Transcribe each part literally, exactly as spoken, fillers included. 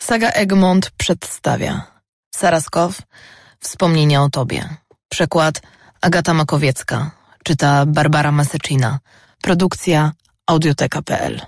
Saga Egmont przedstawia Saraskow, Wspomnienia o tobie. Przekład Agata Makowiecka. Czyta Barbara Maseczina. Produkcja audioteka kropka p l.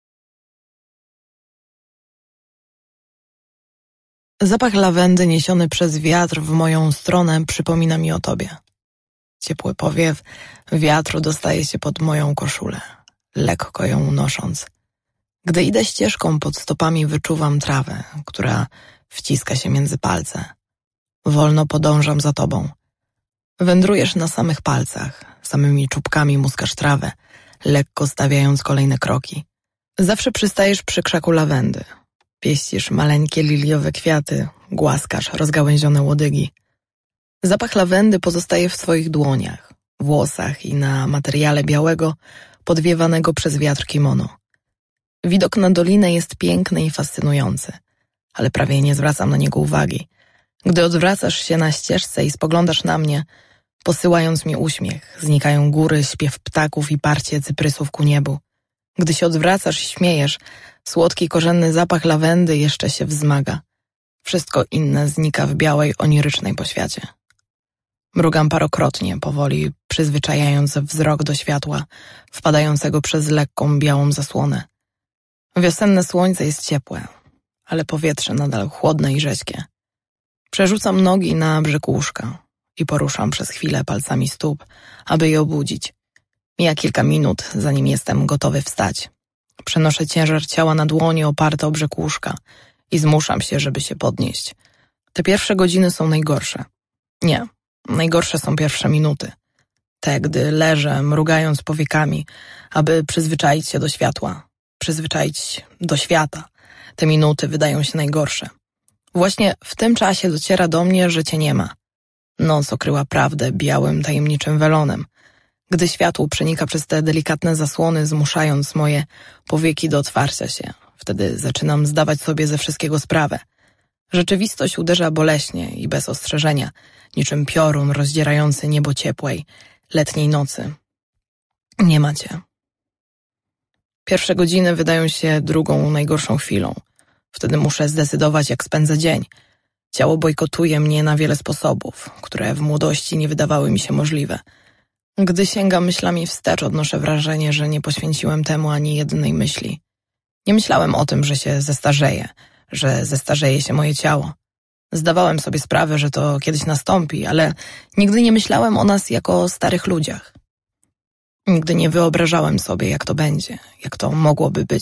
Zapach lawendy niesiony przez wiatr w moją stronę przypomina mi o tobie. Ciepły powiew wiatru dostaje się pod moją koszulę, lekko ją unosząc. Gdy idę ścieżką, pod stopami wyczuwam trawę, która wciska się między palce. Wolno podążam za tobą. Wędrujesz na samych palcach, samymi czubkami muskasz trawę, lekko stawiając kolejne kroki. Zawsze przystajesz przy krzaku lawendy. Pieścisz maleńkie liliowe kwiaty, głaskasz rozgałęzione łodygi. Zapach lawendy pozostaje w twoich dłoniach, włosach i na materiale białego, podwiewanego przez wiatr kimono. Widok na dolinę jest piękny i fascynujący, ale prawie nie zwracam na niego uwagi. Gdy odwracasz się na ścieżce i spoglądasz na mnie, posyłając mi uśmiech, znikają góry, śpiew ptaków i parcie cyprysów ku niebu. Gdy się odwracasz i śmiejesz, słodki korzenny zapach lawendy jeszcze się wzmaga. Wszystko inne znika w białej, onirycznej poświacie. Mrugam parokrotnie, powoli przyzwyczajając wzrok do światła, wpadającego przez lekką, białą zasłonę. Wiosenne słońce jest ciepłe, ale powietrze nadal chłodne i rzeźkie. Przerzucam nogi na brzeg łóżka i poruszam przez chwilę palcami stóp, aby je obudzić. Mija kilka minut, zanim jestem gotowy wstać. Przenoszę ciężar ciała na dłonie oparte o brzeg łóżka i zmuszam się, żeby się podnieść. Te pierwsze godziny są najgorsze. Nie, najgorsze są pierwsze minuty. Te, gdy leżę, mrugając powiekami, aby przyzwyczaić się do światła, przyzwyczaić do świata. Te minuty wydają się najgorsze. Właśnie w tym czasie dociera do mnie, że cię nie ma. Noc okryła prawdę białym, tajemniczym welonem. Gdy światło przenika przez te delikatne zasłony, zmuszając moje powieki do otwarcia się, wtedy zaczynam zdawać sobie ze wszystkiego sprawę. Rzeczywistość uderza boleśnie i bez ostrzeżenia, niczym piorun rozdzierający niebo ciepłej, letniej nocy. Nie ma cię. Pierwsze godziny wydają się drugą, najgorszą chwilą. Wtedy muszę zdecydować, jak spędzę dzień. Ciało bojkotuje mnie na wiele sposobów, które w młodości nie wydawały mi się możliwe. Gdy sięgam myślami wstecz, odnoszę wrażenie, że nie poświęciłem temu ani jednej myśli. Nie myślałem o tym, że się zestarzeję, że zestarzeje się moje ciało. Zdawałem sobie sprawę, że to kiedyś nastąpi, ale nigdy nie myślałem o nas jako o starych ludziach. Nigdy nie wyobrażałem sobie, jak to będzie, jak to mogłoby być.